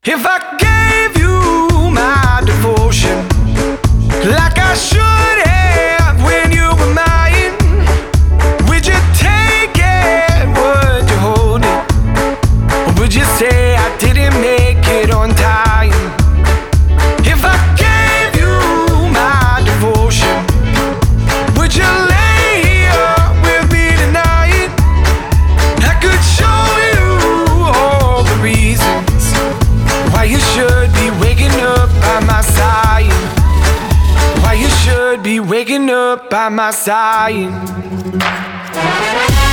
If I gave you my devotion, like I should have when you were mine, would you take it? Would you hold it? Or would you say I didn't make it on time? If I gave you my devotion, would you lay here with me tonight? I could show you all the reasons why you should be waking up by my side. Why you should be waking up by my side.